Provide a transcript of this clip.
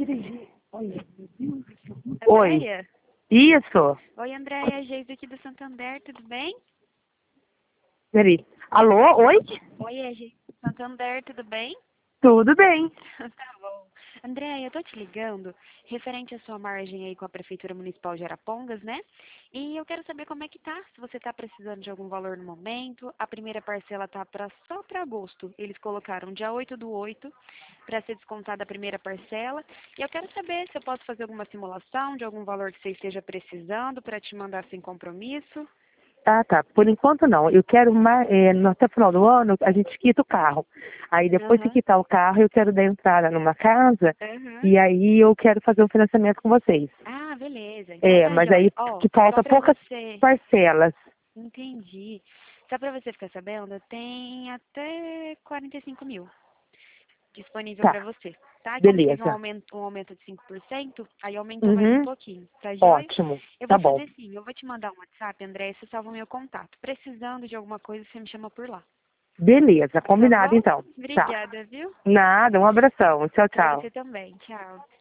dirigir. Olha, meu Deus do céu. Oi. Andréia? Isso. Oi, Andréia, Geise aqui do Santander, tudo bem? Peraí. Alô? Oi? Oi, é Geise do Santander, tudo bem? Tudo bem. Tá bom. Andréia, eu tô te ligando referente à sua margem aí com a Prefeitura Municipal de Arapongas, né? E eu quero saber como é que tá, se você tá precisando de algum valor no momento. A primeira parcela tá só para agosto. Eles colocaram dia 8/8 para ser descontada a primeira parcela. E eu quero saber se eu posso fazer alguma simulação de algum valor que você esteja precisando para te mandar sem compromisso. Ah, tá. Por enquanto não. Eu quero até o final do ano a gente quita o carro. Aí depois de Aham. quitar o carro, eu quero dar entrada numa casa Aham. e aí eu quero fazer um financiamento com vocês. Ah, beleza. Então É, tá mas jóia. aí Ó, que só falta pra poucas você. parcelas. Entendi. Só pra você ficar sabendo, tem até 45 mil disponível Tá. pra você, tá? E como teve Beleza. um aumento de 5%, aí aumentou mais um Uhum. pouquinho, tá joia? Ótimo. Eu Tá vou bom. fazer assim, eu vou te mandar um WhatsApp, André, você salva o meu contato. Precisando de alguma coisa, você me chama por lá. Beleza. Tá Combinado bom? então. Tá. Obrigada, viu? Nada. Um abração. Tchau, Pra tchau. você também. Tchau.